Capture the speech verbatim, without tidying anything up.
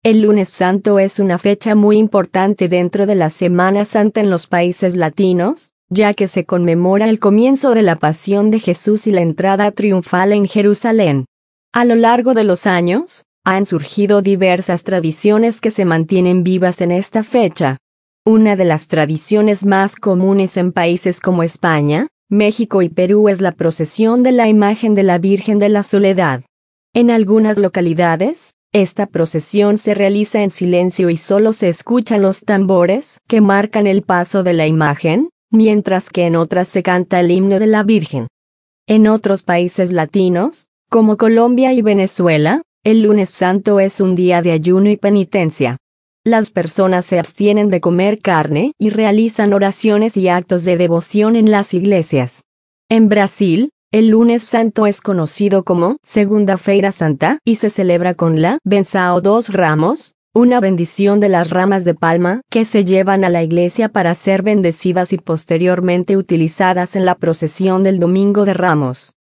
El Lunes Santo es una fecha muy importante dentro de la Semana Santa en los países latinos, ya que se conmemora el comienzo de la pasión de Jesús y la entrada triunfal en Jerusalén. A lo largo de los años, han surgido diversas tradiciones que se mantienen vivas en esta fecha. Una de las tradiciones más comunes en países como España, México y Perú es la procesión de la imagen de la Virgen de la Soledad. En algunas localidades, esta procesión se realiza en silencio y solo se escuchan los tambores que marcan el paso de la imagen, mientras que en otras se canta el himno de la Virgen. En otros países latinos, como Colombia y Venezuela, el Lunes Santo es un día de ayuno y penitencia. Las personas se abstienen de comer carne y realizan oraciones y actos de devoción en las iglesias. En Brasil, el Lunes Santo es conocido como Segunda-feira Santa y se celebra con la benção dos ramos, una bendición de las ramas de palma que se llevan a la iglesia para ser bendecidas y posteriormente utilizadas en la procesión del Domingo de Ramos.